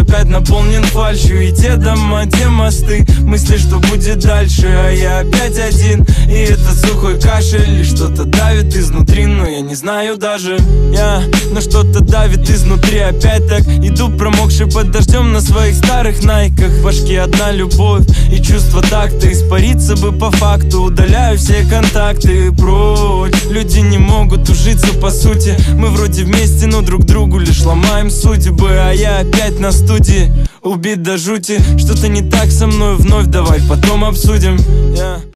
опять наполнен фальшью. И те дома, те мосты, мысли, что будет дальше. А я опять один, и этот сухой кашель. И что-то давит изнутри, но я не знаю даже. Но что-то давит изнутри. Опять так иду, промокший под дождем на своих старых найках. В башке одна любовь и чувство такта. Испариться бы по факту, удаляю все контакты прочь. Люди не могут ужиться по сути. Мы вроде вместе, но друг другу лишь ломаем судьбы. А я опять на студии, убит до жути. Что-то не так со мной вновь, давай потом обсудим.